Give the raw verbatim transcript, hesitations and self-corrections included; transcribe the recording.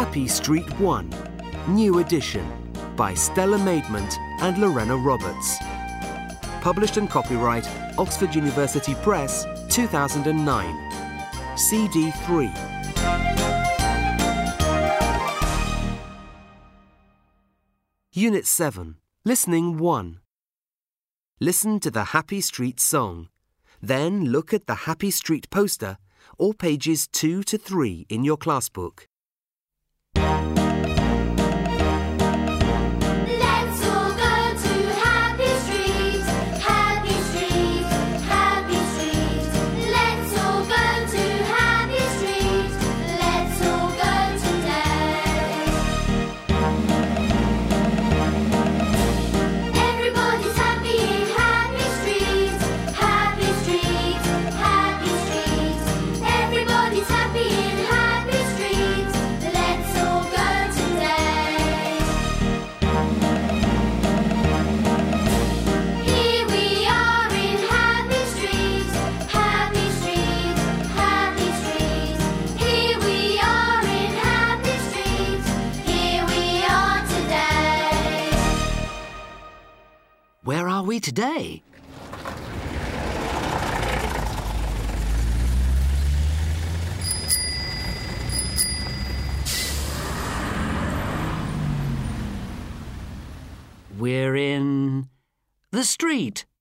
Happy Street one, New Edition by Stella Maidment and Lorena Roberts. Published and copyright Oxford University Press, two thousand nine. C D three. Unit seven, Listening one. Listen to the Happy Street song. Then look at the Happy Street poster or pages two to three in your class book. Let's all go to Happy Street, Happy Street, Happy Street. Let's all go to Happy Street, let's all go today. Everybody's happy in Happy Street, Happy Street, Happy Street. Everybody's happy in Happy Street, let's all go today. Here we are in Happy Street, Happy Street, Happy Street. Here we are in Happy Street, here we are today. Where are we today? We're in the street.